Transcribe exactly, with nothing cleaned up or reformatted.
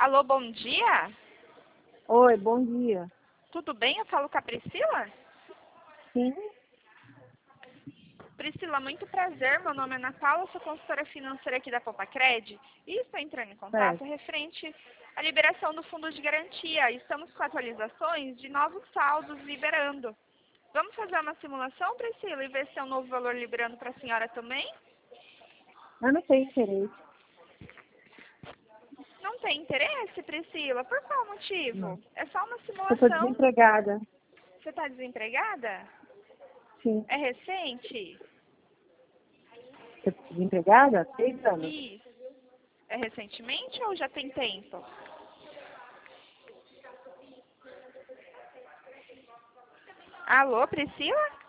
Alô, bom dia? Oi, bom dia. Tudo bem? Eu falo com a Priscila? Sim, Priscila, muito prazer. Meu nome é Ana Paula, sou consultora financeira aqui da Popacred e estou entrando em contato certo. referente à liberação do fundo de garantia. Estamos com atualizações de novos saldos liberando. Vamos fazer uma simulação, Priscila, e ver se tem um novo valor liberando para a senhora também? Eu não tenho interesse. Não tem interesse, Priscila? Por qual motivo? Não. É só uma Eu estou simulação. desempregada. Você está desempregada? Sim. É recente? Eu tô desempregada há seis anos. Isso. É recentemente ou já tem tempo? Alô, Priscila?